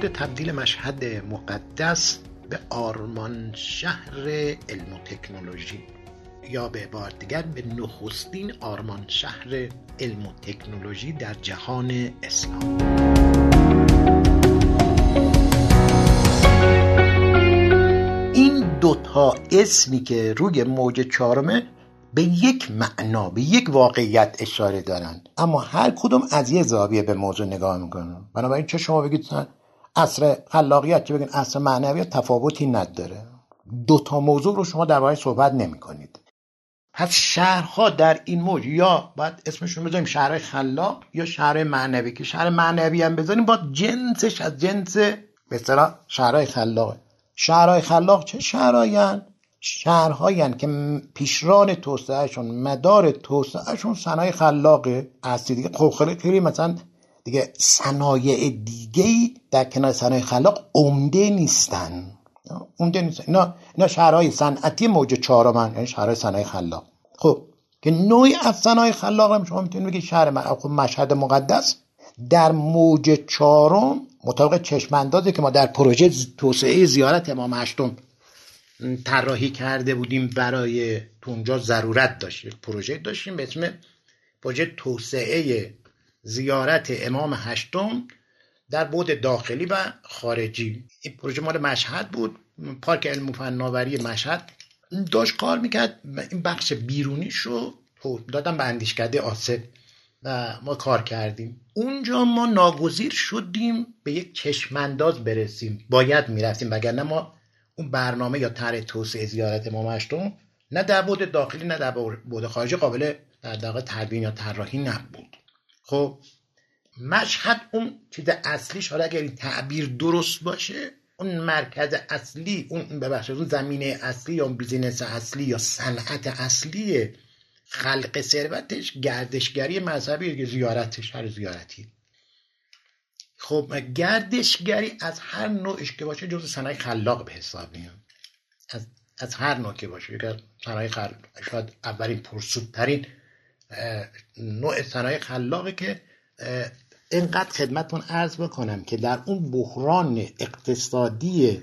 مورد تبدیل مشهد مقدس به آرمان شهر علم و تکنولوژی، یا به عبارت دیگر به نخستین آرمان شهر علم و تکنولوژی در جهان اسلام. این دوتا اسمی که روی موج چهارمه به یک معنا، به یک واقعیت اشاره دارن، اما هر کدوم از یه زاویه به موضوع نگاه میکنن. بنابراین چه شما بگید عصر خلاقیت چه بگید عصر معنویت، تفاوتی نداره. دوتا موضوع رو شما در واقع صحبت نمی کنید. پس شهرها در این موج یا باید اسمشون بذاریم شهرهای خلاق یا شهرهای معنوی، که شهر معنوی هم بذاریم باید جنسش از جنس به اصطلاح شهرهای خلاقه. شهرهای خلاق چه شهرهایین؟ شهرهایین که پیشران توسعهشون، مدار توسعهشون صنایع خلاقه اصلی دیگه. خب خیلی مثلا دیگه صنایع دیگه‌ای در کنار صنایع خلاق عمده نیستن. اینا شهرهای صنعتی موج چهارم، یعنی شهرهای صنایع خلاق. خب که نوعی از صنایع خلاق هم شما میتونید بگید شهر مشهد مقدس در موج چهارم مطابق چشم اندازی که ما در پروژه توسعه زیارت امام هشتم طراحی کرده بودیم برای تو اونجا ضرورت داشت. پروژه داشتیم به اسم پروژه توسعه زیارت امام هشتم در بعد داخلی و خارجی. این پروژه مال مشهد بود، پارک علم و فناوری مشهد داشت کار میکرد. این بخش بیرونیش رو دادم به اندیشکده آسف و ما کار کردیم. اونجا ما ناگزیر شدیم به یک چشمانداز برسیم، باید میرفتیم، وگرنه ما اون برنامه یا طرح توسعه زیارت امام هشتم نه در بعد داخلی نه در بعد خارجی قابل در واقع تدوین یا طراحی نبود. خب مشهد اون چیز اصلیش، حالا اگر این تعبیر درست باشه، اون مرکز اصلی، اون ببخشید اون زمینه اصلی یا اون بیزینس اصلی یا صنعت اصلی خلق ثروتش گردشگری مذهبی که زیارت شهر زیارتی. خب گردشگری از هر نوعش که باشه جزو صنایع خلاق به حساب میاد. از هر نوع که باشه، که صنایع خلاق شاید اولین پرسودترین نوع صنایع خلاقه که اینقدر خدمتتون عرض بکنم که در اون بحران اقتصادی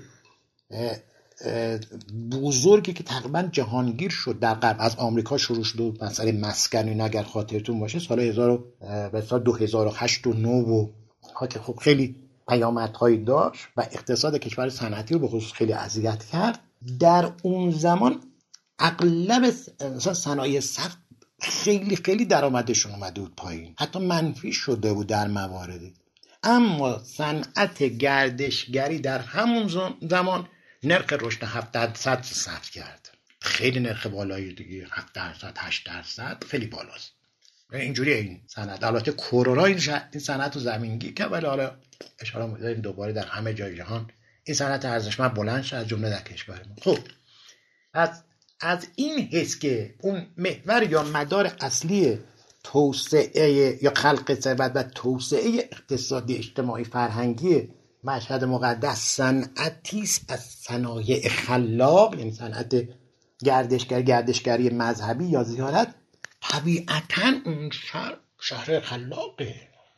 بزرگی که تقریبا جهانگیر شد در غرب، از آمریکا شروع شد، مسئله مسکنی اگر خاطرتون باشه سال 2008 و 9 و که خب خیلی پیامدهایی داشت و اقتصاد کشور صنعتی رو به خصوص خیلی اذیت کرد. در اون زمان اغلب صنایع سخت خیلی خیلی درآمدشون اومده بود پایین، حتی منفی شده بود در مواردی. اما صنعت گردشگری در همون زمان نرخ رشد 7% ثبت کرد. خیلی نرخ بالایی دیگه، 7% 8% خیلی بالاست. اینجوری این صنعت، البته کرونا این صنعت رو زمینگیر کرد، ولی حالا اشاره می‌کنیم دوباره در همه جای جهان این صنعت ارزشمند بلند شد، از جمله در کشور ما. خب از این حیث که اون محور یا مدار اصلی توسعه یا خلق ثروت و توسعه اقتصادی اجتماعی فرهنگی مشهد مقدس صنعتی است از صنایع خلاق، یعنی صنعت گردشگری مذهبی یا زیارت، طبیعتاً اون شهر خلاقه،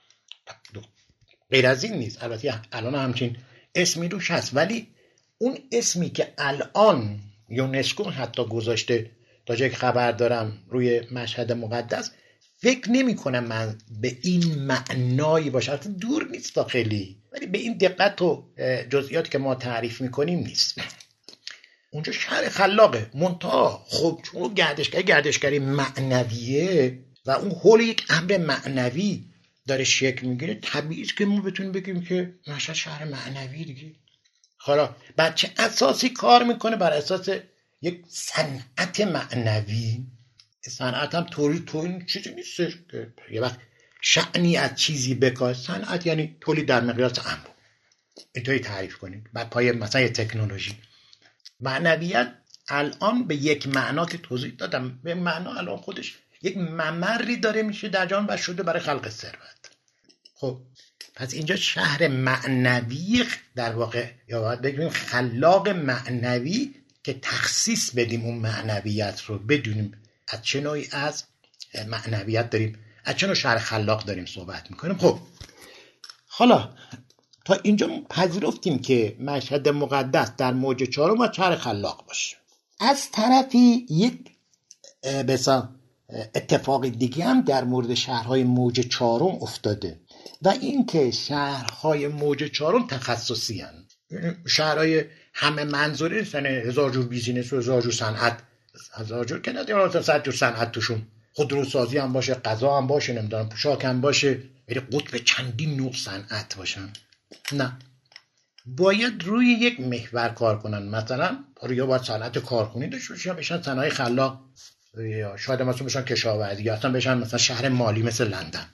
غیر از این نیست. البته الان همچین اسمی روش هست، ولی اون اسمی که الان یونسکو حتی گذاشته تا جایی که خبر دارم روی مشهد مقدس، فکر نمی کنم من به این معنایی باشه. البته دور نیست تا خیلی، ولی به این دقت و جزئیاتی که ما تعریف میکنیم نیست. اونجا شهر خلاقه، منتها خب چون گردشگری معنویه و اون حول یک امر معنوی داره شکل میگیره، طبیعیه که ما بتونیم بگیم که مشهد شهر معنوی دیگه. حالا بر چه اساسی کار میکنه؟ بر اساس یک صنعت معنوی. صنعت هم طوری چیزی نیستش که یه وقت شأنی از چیزی بکار. صنعت یعنی تولید در مقیاس انبوه، اینطوری تعریف کنیم بر پایه مثلا تکنولوژی. معنویت الان به یک معنا که توضیح دادم، به معنا الان خودش یک ممری داره میشه در جهان و شده برای خلق ثروت. خب پس اینجا شهر معنوی در واقع، یا باید بگیم خلاق معنوی، که تخصیص بدیم اون معنویت رو، بدونیم از چه نوعی از معنویت داریم، از چه نوع شهر خلاق داریم صحبت میکنیم. خب حالا تا اینجا پذیرفتیم که مشهد مقدس در موج چهارم و شهر خلاق باشه. از طرفی یک بسا اتفاق دیگه هم در مورد شهرهای موج چهارم افتاده و این که شهرهای موج چهارم تخصصی هستند. شهرهای همه منظوره نیستن، 1000 جور بیزینس و 1000 جور صنعت، 1000 جور که نداره، 100 جور صنعت توشون، خودروسازی هم باشه، غذا هم باشه، نمیدونم پوشاک هم باشه، یعنی قطب چندین نوع صنعت باشن. نه، باید روی یک محور کار کنن. مثلا یا باید صنعت کارخونی داشته باشن، بشن صنایع خلاق، یا شاید مثلا بشن کشاورزی، یا اصلا بشن مثلا شهر مالی مثل لندن.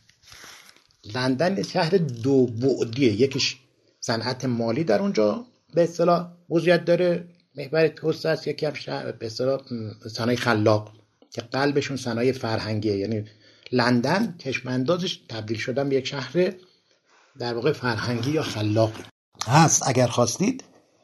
لندن شهر دو بعدیه، یکیش صنعت مالی در اونجا به اصطلاح وضعیت داره، محور توسعه است، یکی هم شهر به اصطلاح صنایع خلاق که قلبشون صنایع فرهنگیه. یعنی لندن چشماندازش تبدیل شدن به یک شهر در واقع فرهنگی یا خلاقی هست. اگر خواستید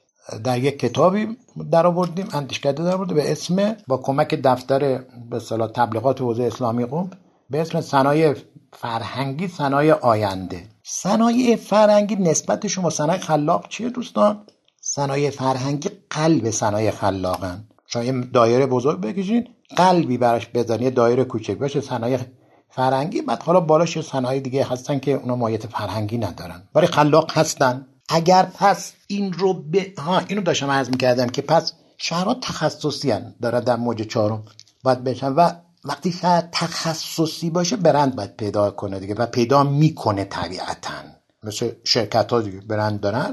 در یک کتابی در آوردیم، اندیشکده در آورده به اسم، با کمک دفتر به اصطلاح تبلیغات حوزه اسلامی قم، به اسم صنایع فرهنگی، صنایع آینده. صنایع فرهنگی نسبتشون با صنایع خلاق چیه دوستان؟ صنایع فرهنگی قلب صنایع خلاقن. شما یه دایره بزرگ بکشین، قلبی براش بزنید، دایره کوچک باشه صنایع فرهنگی، بعد حالا بالاش صنایع دیگه هستن که اونا ماهیت فرهنگی ندارن ولی خلاق هستن. اگر پس این رو اینو داشتم عرض می‌کردم که پس شهرها تخصصی هستن، دارن در موج چهارم باید بشن و وقتی شهر تخصصی باشه برند باید پیدا کنه دیگه و پیدا میکنه طبیعتاً. مثل شرکت ها دیگه برند دارن،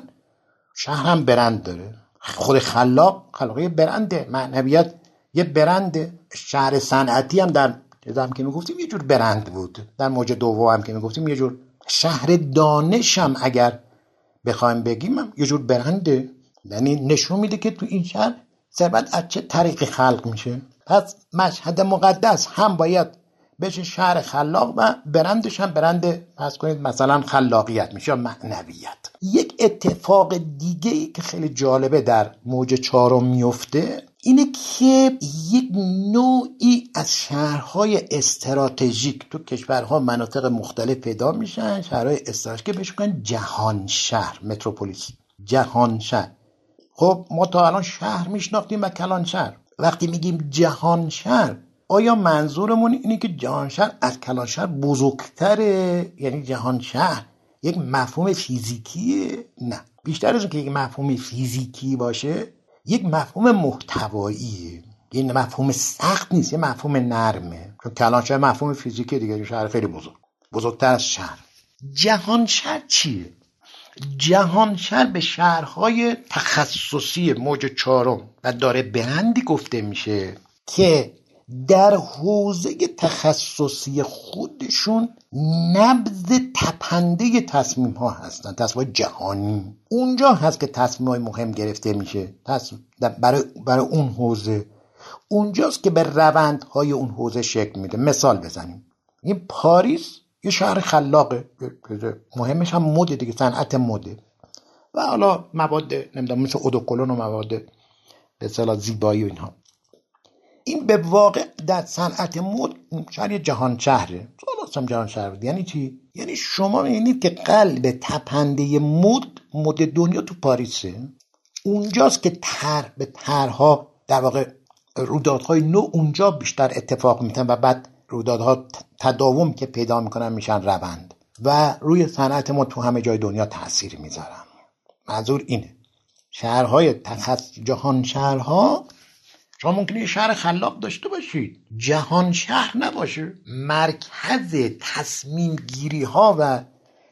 شهر هم برند داره. خود خلاقی برنده، معنویت یه برنده. شهر صنعتی هم در هم که میگفتیم یه جور برند بود، در موج دوم هم که میگفتیم یه جور. شهر دانش هم اگر بخوایم بگیم هم یه جور برنده، یعنی نشون میده که تو این شهر ثروت از چه طریقی خلق میشه. پس مشهد مقدس هم باید بشه شهر خلاق و برندش هم برند پس کنید مثلا خلاقیت میشه یا معنویت. یک اتفاق دیگه ای که خیلی جالبه در موج چهارم میفته اینه که یک نوعی از شهرهای استراتژیک تو کشورها مناطق مختلف پیدا میشن، شهرهای استراتژیک که بهش میگن جهان شهر، متروپولیس، جهان شهر. خب ما تا الان شهر میشناختیم و کلان شهر. وقتی میگیم جهان شهر آیا منظورمون اینه که جهان شهر از کلان شهر بزرگتره؟ یعنی جهان شهر یک مفهوم فیزیکیه؟ نه، بیشتر از اون که یک مفهوم فیزیکی باشه یک مفهوم محتواییه. این مفهوم سخت نیست، یه مفهوم نرمه. چون کلان شهر مفهوم فیزیکی دیگه، شهر خیلی بزرگتر از شهر. جهان شهر چیه؟ جهان شهر به شهرهای تخصصی موج چهارم و داره برندی گفته میشه که در حوزه تخصصی خودشون نبض تپنده تصمیم ها هستن، تصمیم جهانی. اونجا هست که تصمیم های مهم گرفته میشه برای اون حوزه. اونجاست که به روندهای اون حوزه شکل میده. مثال بزنیم، این پاریس یه شهر خلاقه، مهمش هم مده دیگه، صنعت مده و حالا مواد نمیدونم مثل اودوکلون و مواد به اصطلاح زیبایی و اینها. این به واقع در صنعت مد شهر یه جهان شهره. خلاصم جهان شهر بود. یعنی چی؟ یعنی شما می‌بینید که قلب تپنده مد دنیا تو پاریسه. اونجاست که به طرح‌ها در واقع رویدادهای نو اونجا بیشتر اتفاق میفتن و بعد رویدادها تداوم که پیدا میکنن میشن روند و روی صنعت ما تو همه جای دنیا تأثیر میذارن. منظور اینه شهرهای جهان شهرها، شما ممکنه یه شهر خلاق داشته باشید، جهان شهر نباشه، مرکز تصمیم گیری ها و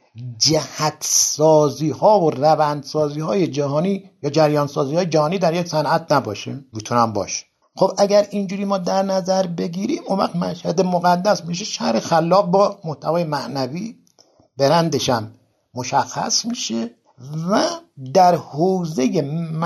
جهت سازی ها و روند سازی های جهانی یا جریان سازی های جهانی در یک صنعت نباشه. میتونم باشه. خب اگر اینجوری ما در نظر بگیریم اون وقت مشهد مقدس میشه شهر خلاق با محتوای معنوی، برندش هم مشخص میشه و در حوزه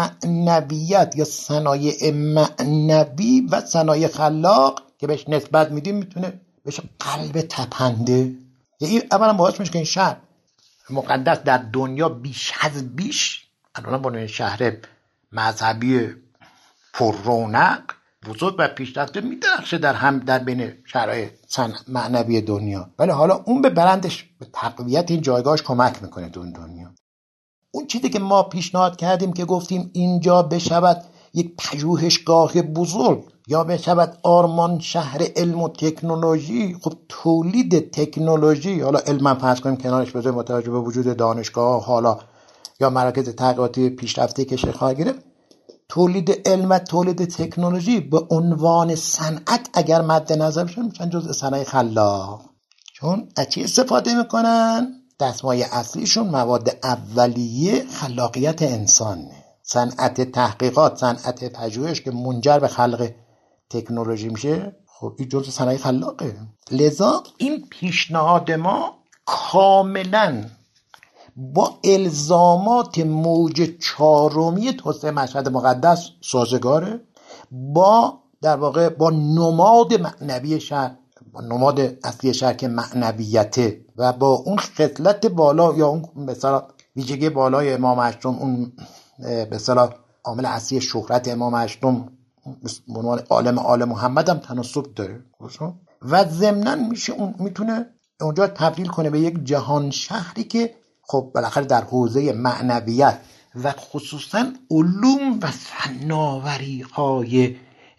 معنویت یا صنایع معنوی و صنایع خلاق که بهش نسبت میدیم میتونه بشه قلب تپنده. یعنی اولا باعث میشه که این شهر مقدس در دنیا بیش از بیش الان با شهر مذهبی پر رونق بزرگ و پیشرفته میدرخشه در بین شهرهای معنوی دنیا، ولی حالا اون به برندش به تقویت این جایگاهش کمک میکنه تو دنیا. اون چیزی که ما پیشنهاد کردیم که گفتیم اینجا بشود یک پژوهشگاه بزرگ یا بشود آرمان شهر علم و تکنولوژی، خب تولید تکنولوژی، حالا علم فرض کنیم کنارش بذاریم با توجه به وجود دانشگاه حالا یا مراکز تحقیقاتی پیشرفته که شکل خواهد گرفت، تولید علم و تولید تکنولوژی به عنوان صنعت اگر مد نظر بشه میشن جزء صنایع خلاق. چون از چی استفاده میکنن؟ دستمایه اصلیشون مواد اولیه خلاقیت انسانه. صنعت تحقیقات، صنعت پژوهش که منجر به خلق تکنولوژی میشه، خب این جزء صنایع خلاقه. لذا این پیشنهاد ما کاملا با الزامات موج چهارمی توسعه مشهد مقدس سازگاره، با در واقع با نماد معنوی شهر، با نماد اصلی شهر که معنویته و با اون خصلت بالا یا اون مثلا ویژگی بالای امام هشتم، اون به اصطلاح عامل اصلی شهرت امام هشتم به عنوان عالم آل محمد هم تناسب داره و ضمناً میشه اون میتونه اونجا تبدیل کنه به یک جهان شهری که خب بالاخره در حوزه معنویت و خصوصاً علوم و فناوری‌های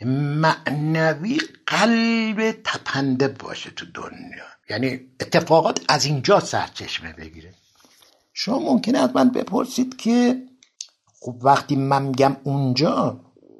معنوی قلب تپنده باشه تو دنیا. یعنی اتفاقات از اینجا سرچشمه بگیره. شما ممکنه از من بپرسید که خب وقتی من میگم اونجا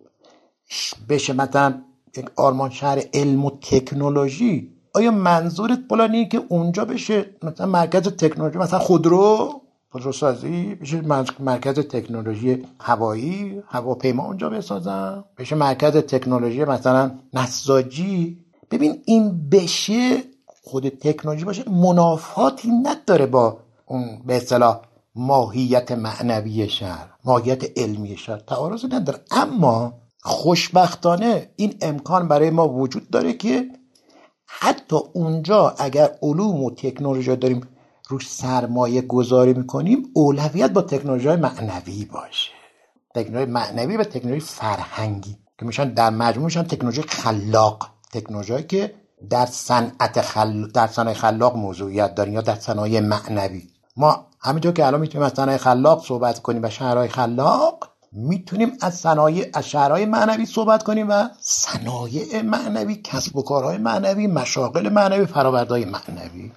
بشه مثلا یک آرمان شهر علم و تکنولوژی، آیا منظورت بلانیه که اونجا بشه مثلا مرکز تکنولوژی، مثلا خودروسازی بشه مرکز تکنولوژی هوایی، هواپیما اونجا بسازن، بشه مرکز تکنولوژی مثلا نساجی؟ ببین این بشه خود تکنولوژی باشه منافاتی نداره با اون به اصطلاح ماهیت معنوی شهر، ماهیت علمی شهر، تعارضی نداره. اما خوشبختانه این امکان برای ما وجود داره که حتی اونجا اگر علوم و تکنولوژی داریم روش سرمایه گذاری میکنیم، اولویت با تکنولوژی معنوی باشه، تکنولوژی معنوی و تکنولوژی فرهنگی که میشن در مجموع میشن تکنولوژی خلاق، تکنولوژی که در صنایع خلاق موضوعیت دارن یا در صنایع معنوی. ما همینطور که الان میتونیم از صنایع خلاق صحبت کنیم و شهرهای خلاق، میتونیم از شهرهای معنوی صحبت کنیم و صنایع معنوی، کسب و کارهای معنوی، مشاغل معنوی، فرآوردهای معنوی.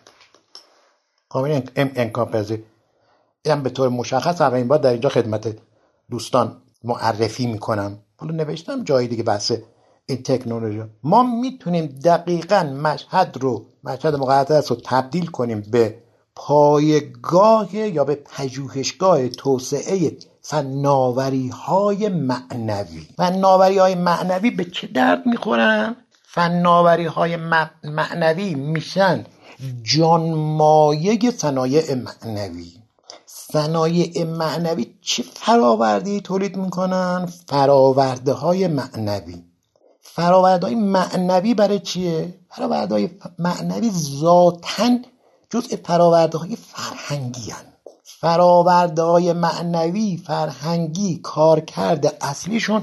کاملا امکان پذیر. اینم به طور مشخص اولین بار در اینجا خدمت دوستان معرفی میکنم. حالا نوشتم جایی دیگه بحث این تکنولوژی. ما میتونیم دقیقاً مشهد مقدس رو تبدیل کنیم به پایگاه یا به پژوهشگاه توسعه فناوری‌های معنوی. فناوری‌های معنوی به چه درد میخورن؟ فناوری‌های معنوی میشن جانمایه صنایع معنوی. صنایع معنوی چه فراورده‌ای تولید میکنن؟ فراورده‌های معنوی. فراورده‌های معنوی برای چیه؟ فراورده‌های معنوی ذاتاً جزء فراورده‌های فرهنگی هستند. فراورده‌های معنوی فرهنگی کارکرد اصلیشون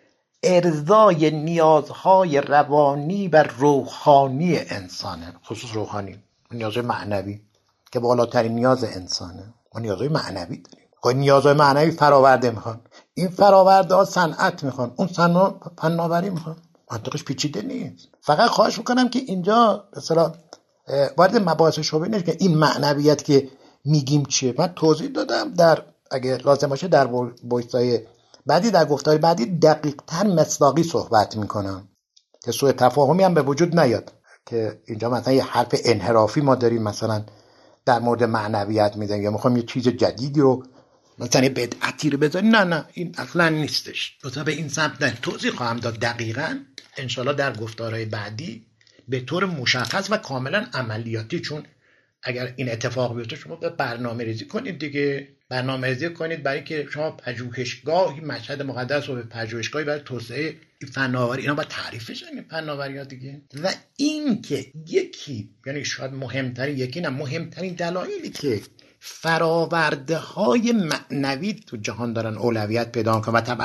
ارضای نیازهای روانی و روحانی انسانه، خصوص روحانی، نیازهای معنوی که بالاترین نیاز انسانه. ما نیازهای معنوی داریم. نیازهای معنوی فراورده میخوان، این فراورده ها صنعت میخوان، اون فناوری میخوان. منطقش پیچیده نیست. فقط خواهش میکنم که اینجا مثلا وارد مباحث شعبه نشه که این معنویت که میگیم چیه. من توضیح دادم، در اگه لازم باشه در بحث‌های بعدی، در گفتار بعدی دقیق تر مصداقی صحبت میکنم که سوء تفاهمی هم به وجود نیاد که اینجا مثلا یه حرف انحرافی ما داریم مثلا در مورد معنویت میزنیم یا میخوام یه چیز جدیدی رو مثلا یه بدعتی رو بذاریم. نه این اصلا نیستش. مثلا به این سمت توضیح خواهم داد دقیقاً انشالله در گفتارهای بعدی به طور مشخص و کاملا عملیاتی. چون اگر این اتفاق بیفته شما به برنامه ریزی کنید دیگه، برنامه ریزی کنید برای که شما پژوهشگاهی مشهد مقدس رو به پژوهشگاهی برای توسعه فناوری، اینا باید تعریفش این فناوری‌ها دیگه. و این که یکی، یعنی شاید مهمترین دلایلی که فراورده‌های معنوی تو جهان دارن اولویت پیدا کنن و طبعا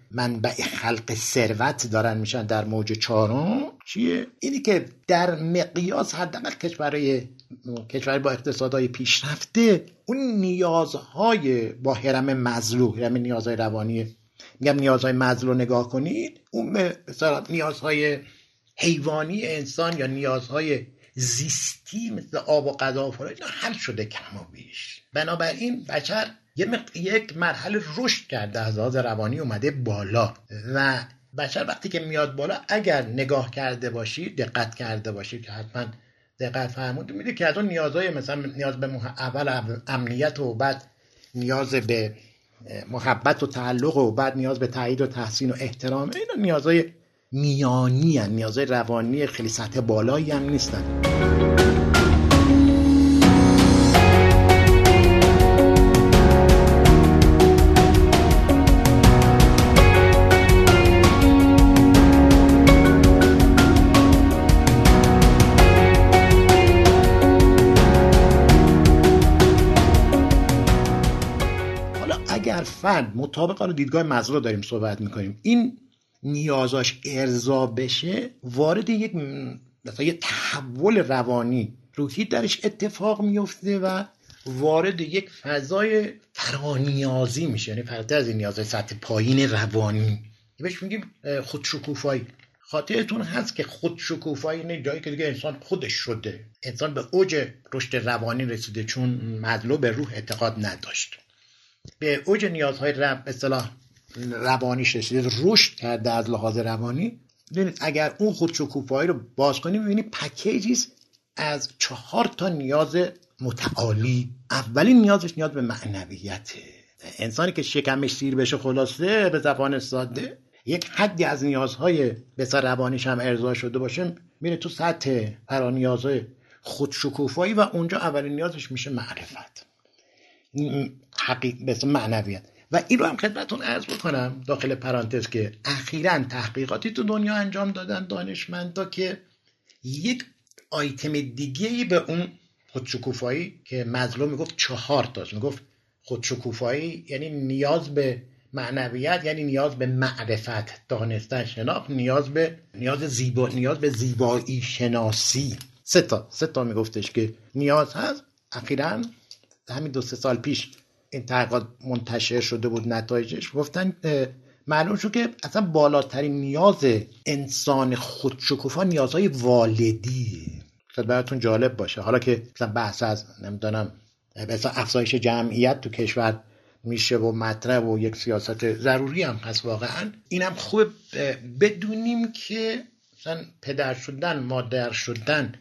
منبع خلق ثروت دارن میشن در موج چهارم چیه؟ اینی که در مقیاس حداقل کشور با اقتصادهای پیشرفته اون نیازهای با هرم مزلو، هرم نیازهای روانی، میگم نیازهای مزلو نگاه کنید، اون مثلا نیازهای حیوانی انسان یا نیازهای زیستی مثل آب و غذا و فلان حل شده کم و بیش. بنابراین بشر یک مرحله رشد کرده، از لحاظ روانی اومده بالا و بشر وقتی که میاد بالا اگر نگاه کرده باشی، دقت کرده باشی که حتما دقت فرمودید، می‌بینید که از اون نیازهای مثلا نیاز به اول امنیت و بعد نیاز به محبت و تعلق و بعد نیاز به تایید و تحسین و احترام، اینا نیازهای میانی هستند، نیازهای روانی خیلی سطح بالایی هم نیستن. اگر فرد مطابق دیدگاه مزلو داریم صحبت میکنیم این نیازاش ارضا بشه، وارد یک مثلا یه تحول روانی روحی درش اتفاق میفته و وارد یک فضای فرانیازی میشه، یعنی فراتر از این نیازهای سطح پایین روانی بهش میگیم خودشکوفایی. خاطرتون هست که خودشکوفایی نه جایی که دیگه انسان خودش شده، انسان به اوج رشد روانی رسیده، چون مزلو به روح اعتقاد نداشت، به اوج نیازهای اصطلاح روانیش رسیده، رشد کرده از لحاظ روانی. ببینید اگر اون خودشکوفایی رو باز کنیم می‌بینید پکیجی از 4 نیاز متعالی. اولین نیازش نیاز به معنویته. انسانی که شکمش سیر بشه، خلاصه به زبان ساده یک حدی از نیازهای بسیار روانیش هم ارضا شده باشه، میره تو سطح فرانیازهای خودشکوفایی و اونجا اولین نیازش میشه معرفت، حقیقت معنویت. و این رو هم خدمتتون عرض بکنم داخل پرانتز که اخیراً تحقیقاتی تو دنیا انجام دادن دانشمندا که یک آیتم دیگه‌ای به اون خودشکوفایی که مزلو میگفت 4 تاست، میگفت خودشکوفایی یعنی نیاز به معنویت، یعنی نیاز به معرفت، دانستن، شناخت، نیاز به زیبایی شناسی. 3 تا میگفتش که نیاز هست. اخیراً همین 2-3 سال پیش این تحقیقات منتشر شده بود، نتایجش گفتن معلوم شد که اصلا بالاترین نیاز انسان خودشکوفا نیازهای والدی. شاید براتون جالب باشه، حالا که مثلا بحث از نمیدونم مثلا افزایش جمعیت تو کشور میشه و مطرح و یک سیاست ضروری هم هست واقعا، اینم خوب بدونیم که مثلا پدر شدن، مادر شدن،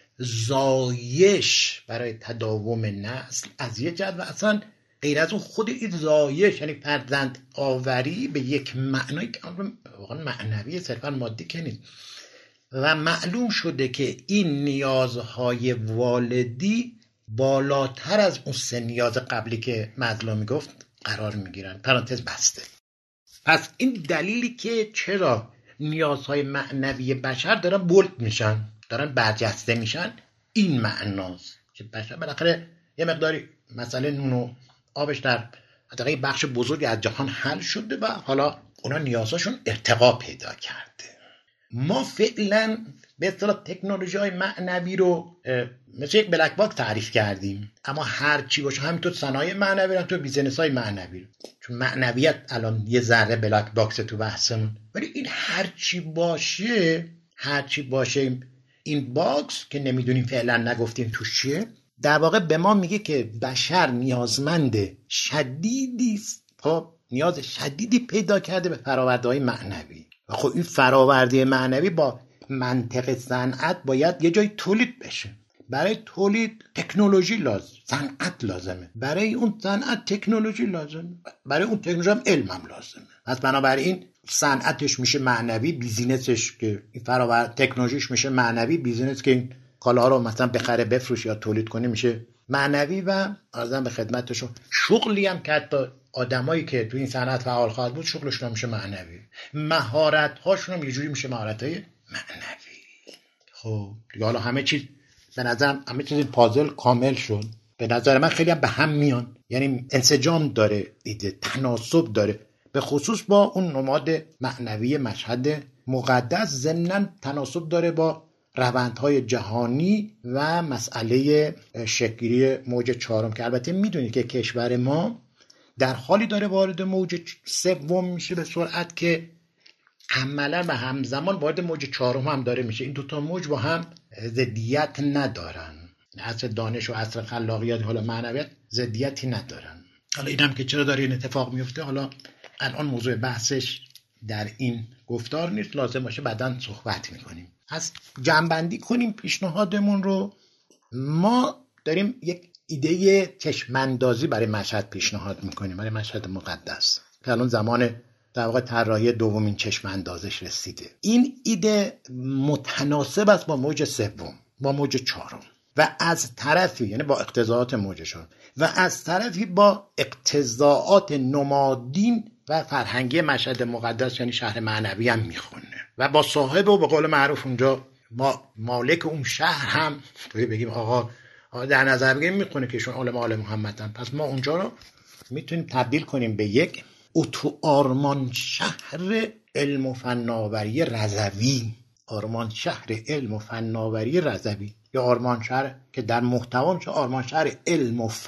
زایش برای تداوم نسل از یه جد و اصلا غیر از اون خود این زایش یعنی فرزند آوری به یک معنایی که واقعا معنوی صرفا مادی که نیست و معلوم شده که این نیازهای والدی بالاتر از اون 3 نیاز قبلی که مزلو میگفت قرار میگیرن. پرانتز بسته. پس این دلیلی که چرا نیازهای معنوی بشر دارن بولد میشن، دارن برجسته میشن، این معناست که بشر بالاخره یه مقداری مسئله نون و آبش در حداقل بخش بزرگی از جهان حل شده و حالا اونا نیازشون ارتقا پیدا کرده. ما فعلا به اصطلاح تکنولوژی‌های معنوی رو مثل یک بلک باکس تعریف کردیم، اما هر چی باشه همینطور صنایع معنوی، همینطور بیزنس‌های معنوی، چون معنویت الان یه ذره بلک باکس تو بحثمون، ولی این هر چی باشه این باکس که نمیدونیم فعلا، نگفتیم توش چیه، در واقع به ما میگه که بشر نیازمند شدیدی است، خب نیاز شدیدی پیدا کرده به فرآورده‌های معنوی و خب این فرآورده معنوی با منطق صنعت باید یه جای تولید بشه. برای تولید تکنولوژی لازم، صنعت لازمه، برای اون صنعت تکنولوژی لازمه، برای اون تکنولوژی هم علم هم لازمه. پس بنابراین صنعتش میشه معنوی، بیزینسش که فرآورد تکنولوژیش میشه معنوی، بیزینس که این کالاها رو مثلا بخره بفروشه یا تولید کنه میشه معنوی و عرضم به خدمتشون شغلی هم که حتی آدمایی که تو این صنعت فعال خواهد بود شغلشون میشه معنوی، مهارت هاشون هم یه جوری میشه مهارت‌های معنوی. خب دیگه حالا همه چیز به نظرم همه چیز پازل کامل شد. به نظر من خیلی هم به هم میان، یعنی انسجام داره، دیده تناسب داره. به خصوص با اون نماد معنوی مشهد مقدس، ضمناً تناسب داره با روندهای جهانی و مسئله شکل‌گیری موج چهارم که البته میدونید که کشور ما در حالی داره وارد موج سوم میشه به سرعت که عملا و همزمان وارد موج چهارم هم داره میشه. این دوتا موج با هم ضدیت ندارن، عصر دانش و عصر خلاقیت حالا معنویت ضدیتی ندارن. حالا اینم که چرا داره این اتفاق میفته، حالا الان موضوع بحثش در این گفتار نیست، لازم باشه بعداً صحبت میکنیم. از جمع‌بندی کنیم پیشنهادمون رو. ما داریم یک ایده چشم‌اندازی برای مشهد پیشنهاد میکنیم، برای مشهد مقدس که الان زمان در واقع طراحی دومین چشم‌اندازش رسیده. این ایده متناسب است با موج سوم، با موج چهارم، و از طرفی یعنی با اقتضاعات موجشون و از طرفی با اقتضاعات نمادین و فرهنگی مشهد مقدس یعنی شهر معنوی هم میخونه و با صاحب و به قول معروف اونجا ما مالک اون شهر هم توی بگیم آقا در نظر بگیریم میخونه که ایشون علما آل محمدن، پس ما اونجا رو میتونیم تبدیل کنیم به یک اتو آرمان شهر علم و فناوری رضوی، آرمان شهر علم و فناوری رضوی، یا آرمان شهر که در محتوا میشه آرمان شهر علم و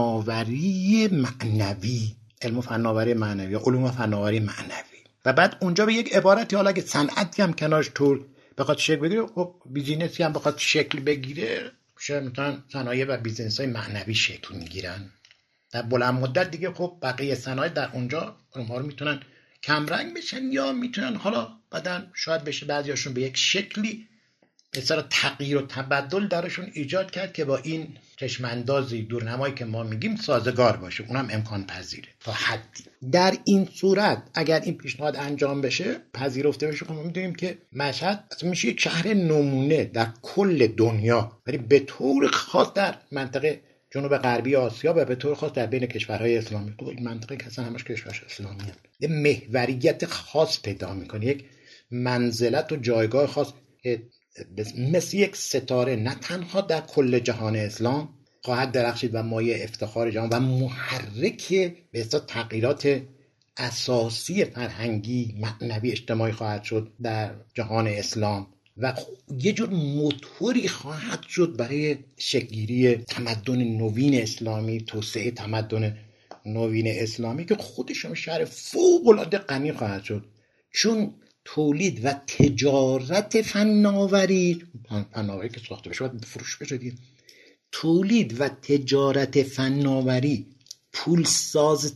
فناوری معنوی، علم و فناوری معنوی یا علوم و فناوری معنوی. و بعد اونجا به یک عبارتی، حالا اگه صنعتی هم کنارش طول بخواد شکل بگیره، خب بیزینسی هم بخواد شکل بگیره، میشه میتونن صنایع و بیزینس‌های معنوی شکل میگیرن. در بلند مدت دیگه خب بقیه صنایع در اونجا اونها رو میتونن کمرنگ بشن یا میتونن حالا بعدن شاید بشه بعضیاشون به یک شکلی مثلا تغییر و تبدل درشون ایجاد کرد که با این چشماندازی دورنمایی که ما میگیم سازگار باشه، اونم امکان پذیره تا حدی. در این صورت اگر این پیشنهاد انجام بشه، پذیرفته بشه، ما میدونیم که مشهد اصلا میشه یک شهر نمونه در کل دنیا، ولی به طور خاص در منطقه جنوب غربی آسیا و به طور خاص در بین کشورهای اسلامی. تو این منطقه که اصلا همش کشورهای اسلامی هست، یه محوریت خاص پیدا میکنه، یک منزلت و جایگاه خاص که مثل یک ستاره نه تنها در کل جهان اسلام خواهد درخشید و مایه افتخار جهان و محرک به اصطلاح تغییرات اساسی فرهنگی، معنوی، اجتماعی خواهد شد در جهان اسلام و یه جور موتوری خواهد شد برای شکل‌گیری تمدن نوین اسلامی، توسعه تمدن نوین اسلامی که خودشون شهر فوق‌العاده غنی خواهد شد، چون تولید و تجارت فناوری که ساخته بشه باید فروش بشه دیگه. تولید و تجارت فناوری پولساز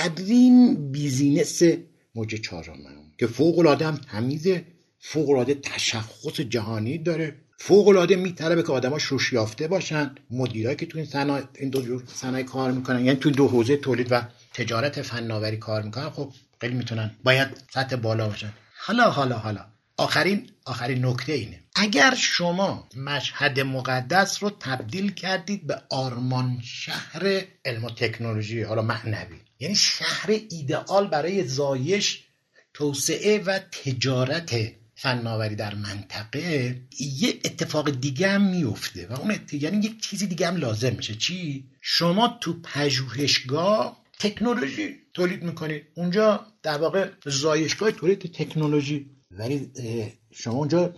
ترین بیزینس موج چهارم که فوق‌العاده هم تمیزه، فوق‌العاده تشخص جهانی داره، فوق‌العاده میطلبه که آدم‌ها شوش یافته باشن، مدیرایی که تو این دو جور صنایع کار میکنن، یعنی تو دو حوزه تولید و تجارت فناوری کار میکنن، خب خیلی میتونن باید سطح بالا باشن. حالا آخرین نکته اینه، اگر شما مشهد مقدس رو تبدیل کردید به آرمان شهر علم و تکنولوژی حالا معنوی، یعنی شهر ایدئال برای زایش، توسعه و تجارت فناوری در منطقه، یه اتفاق دیگه هم میفته و اون یعنی یک چیزی دیگه هم لازم میشه. چی؟ شما تو پژوهشگاه تکنولوژی تولید میکنید، اونجا در واقع زایشگاه تولید تکنولوژی، ولی شما اونجا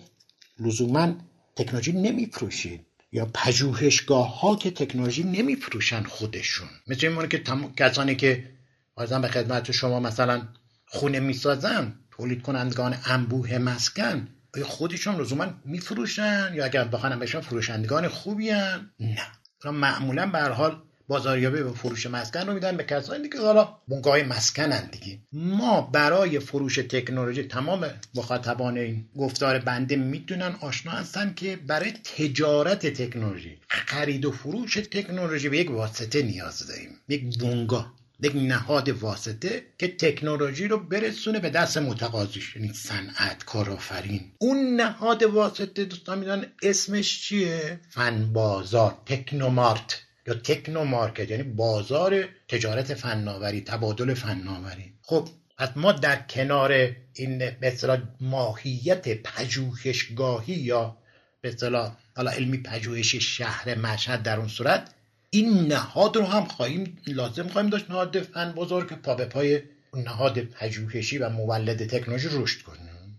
لزوما تکنولوژی نمیفروشید، یا پژوهشگاه ها که تکنولوژی نمیفروشن خودشون، مثل این که کسانی که مثلا به خدمت شما مثلا خونه میسازن، تولید کنندگان انبوه مسکن، خودشون لزوما میفروشن یا اگر بخوام بهشون فروشندگان خوبی ان؟ نه، معمولا به هر حال بازاریابی و فروش مسکن رو میدن به کسانی که حالا بنگاه مسکنن دیگه. ما برای فروش تکنولوژی، تمام مخاطبان این گفتار بنده میدونن، آشنا هستن که برای تجارت تکنولوژی، خرید و فروش تکنولوژی به یک واسطه نیاز داریم، یک بنگاه، یک نهاد واسطه که تکنولوژی رو برسونه به دست متقاضیش، یعنی صنعت کارآفرین. اون نهاد واسطه دوستان میدونن اسمش چیه؟ فن بازار، تکنومارت یا تکنو مارکت، یعنی بازار تجارت فناوری، تبادل فناوری. خب پس ما در کنار این به اصطلاح ماهیت پژوهشگاهی یا به اصطلاح حالا علمی پژوهش شهر مشهد، در اون صورت این نهاد رو هم لازم خواهیم داشت، نهاد فن بزرگ که پا به پای نهاد پژوهشی و مولد تکنولوژی رشد کنه.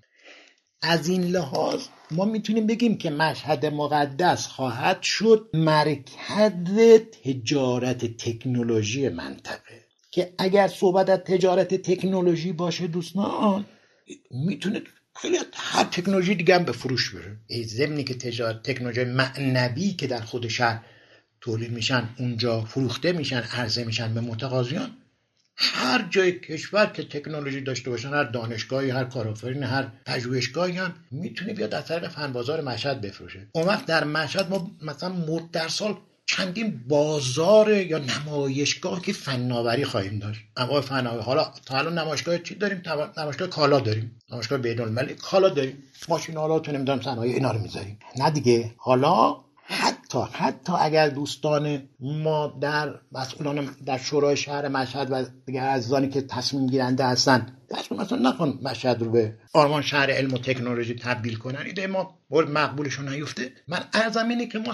از این لحاظ ما میتونیم بگیم که مشهد مقدس خواهد شد مرکز تجارت تکنولوژی منطقه، که اگر صحبت از تجارت تکنولوژی باشه دوستان میتونه خیلی هر تکنولوژی دیگه هم به فروش بره. ضمنی که تکنولوژی معنوی که در خود شهر تولید میشن اونجا فروخته میشن، عرضه میشن به متقاضیان. هر جای کشور که تکنولوژی داشته باشن، هر دانشگاهی، هر کارآفرین، هر پژوهشگاهی هم میتونه بیاد از طریق فن بازار مشهد بفروشه. اون وقت در مشهد ما مثلا در سال چندین بازار یا نمایشگاه که فناوری خواهیم داشت. انواع فناوری. حالا تا الان نمایشگاه چی داریم؟ نمایشگاه کالا داریم، نمایشگاه بین‌المللی کالا داریم، ماشین‌آلات نمیدونم صنایع اینا رو میذاریم. نه دیگه. حالا حتی اگر دوستان ما در مسئولان در شورای شهر مشهد و دیگر عزیزانی که تصمیم گیرنده هستن دست مثلا نکن مشهد رو به آرمان شهر علم و تکنولوژی تبدیل کنن، ایده ما مورد مقبولشون نیفته. من عرضم اینه که ما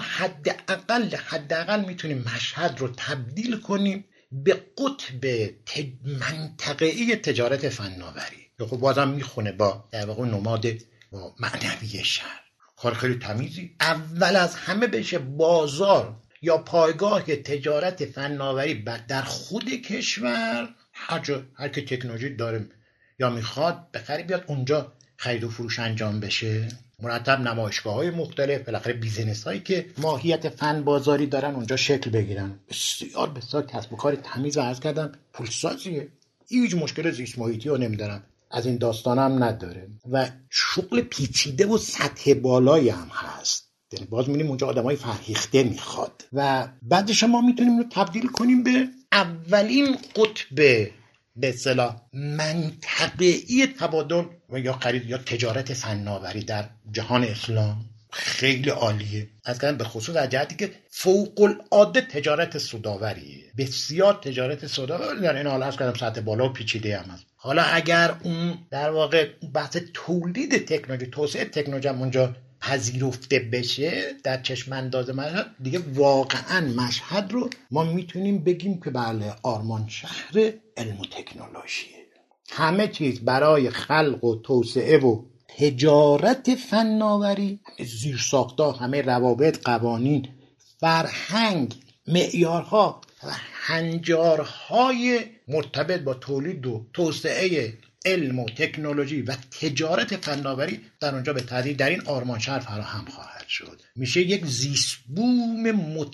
حداقل میتونیم مشهد رو تبدیل کنیم به قطب منطقه‌ای تجارت فناوری که خب بازم میخونه با در واقع نماد با معنوی شهر. کار خیلی تمیزی. اول از همه بشه بازار یا پایگاه تجارت فناوری در خود کشور. هر که تکنولوژی داره یا میخواد بخری بیاد اونجا خرید و فروش انجام بشه. مرتب نمایشگاه‌های مختلف، بالاخره بیزینس‌هایی که ماهیت فن بازاری دارن اونجا شکل بگیرن. بسیار کسب و کار تمیز عرض کردم، پولسازیه. هیچ مشکل زیست محیطی رو نمیدارم، از این داستان هم نداره و شغل پیچیده و سطح بالایی هم هست. یعنی باز می‌بینیم اونجا آدمای فرهیخته میخواد و بعدش ما میتونیم رو تبدیل کنیم به اولین قطب به اصطلاح منطقه‌ای تبادل و یا خرید یا تجارت فناوری در جهان اسلام. خیلی عالیه. از کردن به خصوص در جهتی که فوق العاده تجارت سوداوریه، بسیار تجارت سوداوری در این حال. از کردم سطح بالا و پیچیده هم هست. حالا اگر اون در واقع بحث تولید تکنولوژی، توسعه تکنولوژی هم اونجا پذیرفته بشه در چشم انداز مشهد، دیگه واقعا مشهد رو ما میتونیم بگیم که بله آرمان شهر علم و تکنولوژیه. همه چیز برای خلق و توسعه و تجارت فناوری، زیرساخت‌ها، همه روابط، قوانین، فرهنگ، معیارها و هنجارهای مرتبط با تولید و توسعه علم و تکنولوژی و تجارت فناوری در اونجا به تدریج در این آرمان شهر فراهم خواهد شد. میشه یک زیست بوم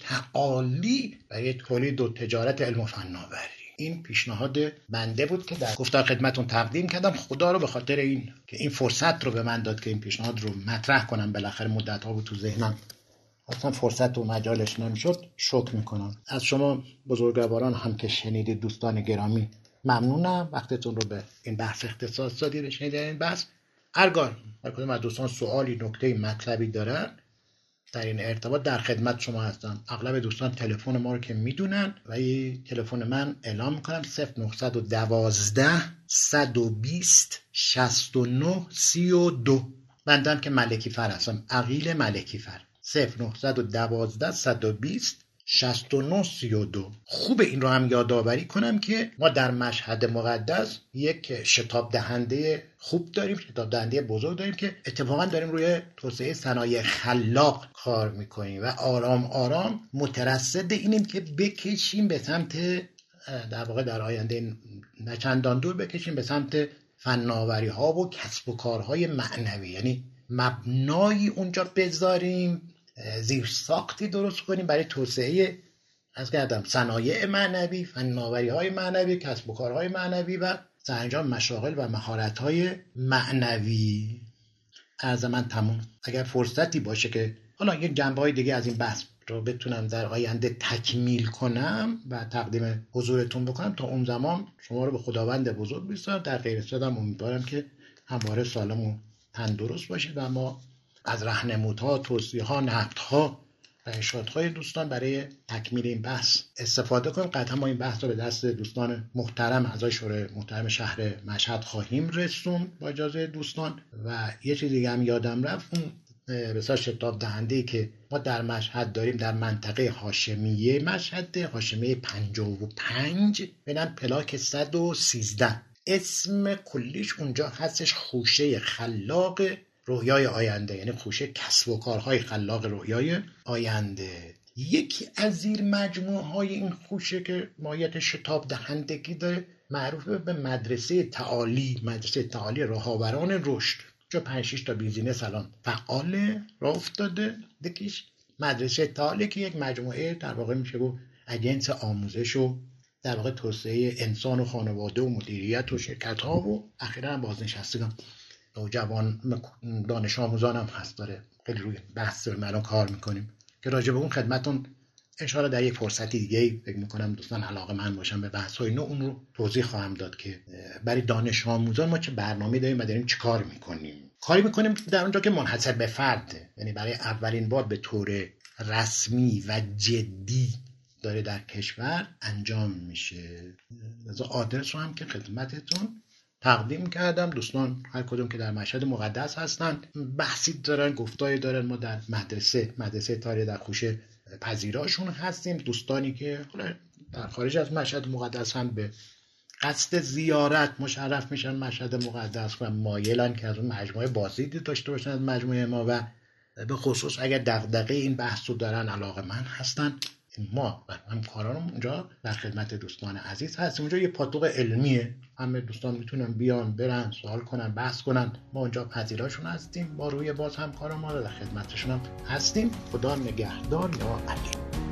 متعالی برای تولید و تجارت علم و فناوری. این پیشنهاد بنده بود که در گفتار خدمتون تقدیم کردم. خدا رو به خاطر این که این فرصت رو به من داد که این پیشنهاد رو مطرح کنم، بالاخره مدت‌ها بود تو ذهنم اصلا فرصت و مجالش نمیشد، شکر میکنم. از شما بزرگواران هم که شنیدید دوستان گرامی ممنونم. وقتتون رو به این بحث اختصاص دادید، به شنیدن این بحث. هر کدوم از دوستان سوالی، نکته مطلبی دارن در این ارتباط در خدمت شما هستم. اغلب دوستان تلفن ما رو که میدونن و تلفن من اعلام میکنم 0912 120 69 32. بندم که ملکی فر هستم، عقیل ملکی فر. 0912 120 69 32. خوب این رو هم یادآوری کنم که ما در مشهد مقدس یک شتاب دهنده خوب داریم، شتاب دهنده بزرگ داریم که اتفاقا داریم روی توسعه صنایع خلاق کار میکنیم و آرام آرام مترصد اینیم که بکشیم به سمت در واقع در آینده نچندان دور بکشیم به سمت فناوری ها و کسب و کارهای معنوی. یعنی مبنایی اونجا بذاریم، زیر ساختی درست کنیم برای توسعه از کردم صنایع معنوی، فناوری های معنوی، کسب و کارهای معنوی و سرانجام مشاغل و مهارت های معنوی. عرض من تموم. اگر فرصتی باشه که حالا یک جنبه های دیگه از این بحث رو بتونم در آینده تکمیل کنم و تقدیم حضورتون بکنم، تا اون زمان شما رو به خداوند بزرگ می‌سپارم. در غیر صدام امیدوارم که همواره سالم و تندرست باشید و ما از راهنمودها، توصیه‌ها، نقدها و ارشادهای دوستان برای تکمیل این بحث استفاده کنیم. قطعا ما این بحث رو به دست دوستان محترم اعضای شورای محترم شهر مشهد خواهیم رسوند با اجازه دوستان. و یه چیز دیگه هم یادم رفت، اون بسیار شتاب دهنده‌ای که ما در مشهد داریم در منطقه هاشمیه مشهد، هاشمیه 55 بینم پلاک 113 اسم کلیش اونجا هستش خوشه خلاق رویای آینده، یعنی خوشه کسب و کارهای خلاق رویای آینده. یکی از زیر مجموعه های این خوشه که ماهیت شتاب دهندگی داره معروف به مدرسه تعالی راهآوران رشد. جا 5-6 تا بیزینس الان فعال راه افتاده. یکیش مدرسه تعالی که یک مجموعه در واقع میشه گفت اجنس آموزش و در واقع توسعه انسان و خانواده و مدیریت و شرکت ها و اخیراً هم بازنشستگان و جوان دانش آموزان هم هست. داره خیلی روی بحث داریم الان کار میکنیم که راجع به اون خدمتون انشاءالله در یک فرصتی دیگه فکر میکنم دوستان علاقه‌مند باشن به بحث‌های نو اون رو توضیح خواهم داد که برای دانش آموزان ما چه برنامه‌ای داریم و داریم چه کار میکنیم. کاری میکنیم در اونجا که منحصر به فرده، یعنی برای اولین بار به طور رسمی و جدی داره در کشور انجام میشه. از آدرس رو هم که خدمتتون تقدیم کردم. دوستان هر کدوم که در مشهد مقدس هستن بحثی دارن، گفتایی دارن، ما در مدرسه تاریخ در خوشه پذیراشون هستیم. دوستانی که در خارج از مشهد مقدس هم به قصد زیارت مشرف میشن مشهد مقدس و مایلن که از اون مجموعه بازدیدی داشته باشن از مجموعه ما و به خصوص اگر دغدغه این بحث رو دارن، علاقه‌مند هستن، ما و همکارانم اونجا در خدمت دوستان عزیز هستیم. اونجا یه پاتوق علمیه، همه دوستان میتونن بیان برن سوال کنن بحث کنن، ما اونجا پذیراشون هستیم، با روی باز همکاران ما در خدمتشون هم هستیم. خدا نگهدار یا علی.